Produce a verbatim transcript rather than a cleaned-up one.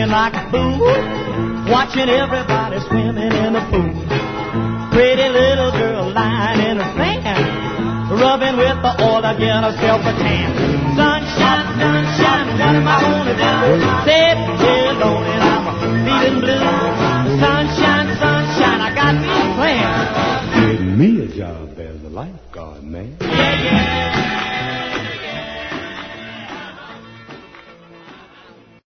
feeling like a fool, watching everybody swimming in the pool. Pretty little girl lying in the sand, rubbing with the oil to get herself a tan. Sunshine, sunshine, what am I gonna do? Said